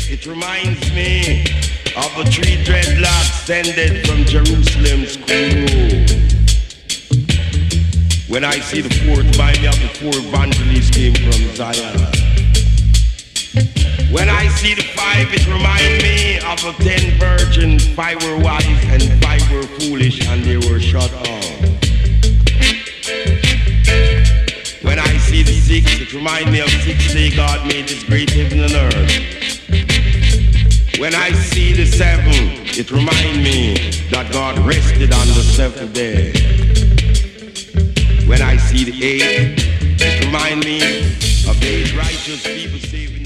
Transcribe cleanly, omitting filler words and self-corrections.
it reminds me of the three dreadlocks descended from Jerusalem's cool. When I see the fourth, remind me of the four evangelists came from Zion. When I see the five, it reminds me of the 10 virgins. 5 were wise and 5 were foolish, and they were shut off. When I see the 6, it reminds me of 6 day God made this great heaven and earth. When I see the 7, it reminds me that God rested on the 7th day. When I see the 8, it reminds me of these righteous people saving.